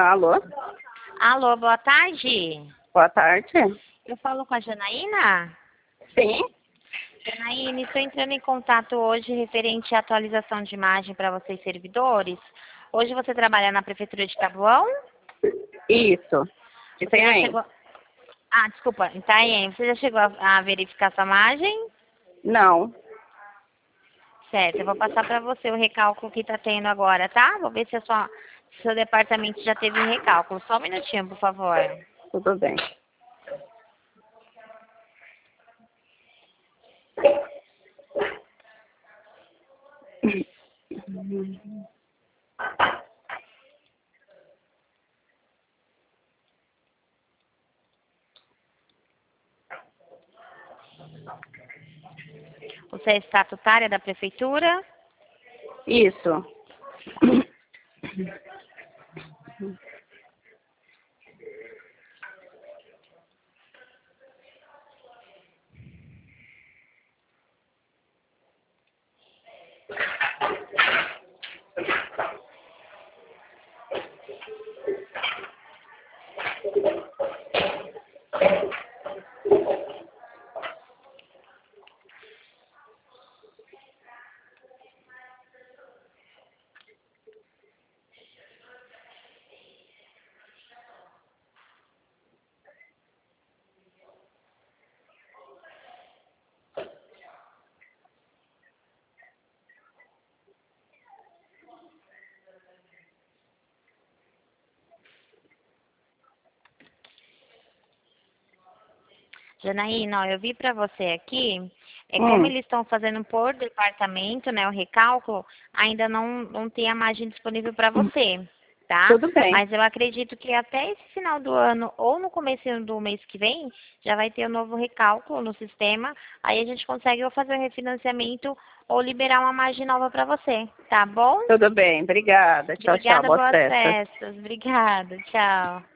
Alô? Alô, boa tarde. Boa tarde. Eu falo com a Janaína? Sim? Janaína, estou entrando em contato hoje referente à atualização de imagem para vocês servidores. Hoje você trabalha na Prefeitura de Taboão? Isso. E Você tem já aí? chegou... Ah, desculpa, em Itaém. Você já chegou a verificar sua imagem? Não. Certo, eu vou passar para você o recálculo que está tendo agora, tá? Vou ver se seu departamento já teve recálculo. Só um minutinho, por favor. Tudo bem. Você é estatutária da Prefeitura? Isso. Janaína, ó, eu vi para você aqui, como eles estão fazendo por departamento, né, o recálculo, ainda não tem a margem disponível para você, tá? Tudo bem. Mas eu acredito que até esse final do ano ou no começo do mês que vem, já vai ter um novo recálculo no sistema, aí a gente consegue ou fazer o refinanciamento ou liberar uma margem nova para você, tá bom? Tudo bem. Obrigada. Tchau, tchau. Obrigada, Boas boas festas. festas. Obrigada, tchau.